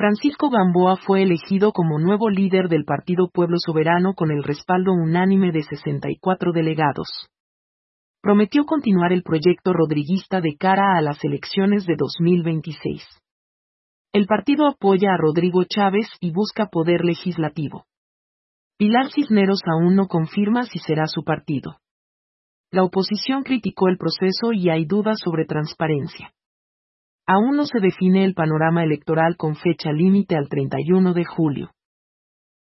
Francisco Gamboa fue elegido como nuevo líder del Partido Pueblo Soberano con el respaldo unánime de 64 delegados. Prometió continuar el proyecto rodriguista de cara a las elecciones de 2026. El partido apoya a Rodrigo Chávez y busca poder legislativo. Pilar Cisneros aún no confirma si será su partido. La oposición criticó el proceso y hay dudas sobre transparencia. Aún no se define el panorama electoral con fecha límite al 31 de julio.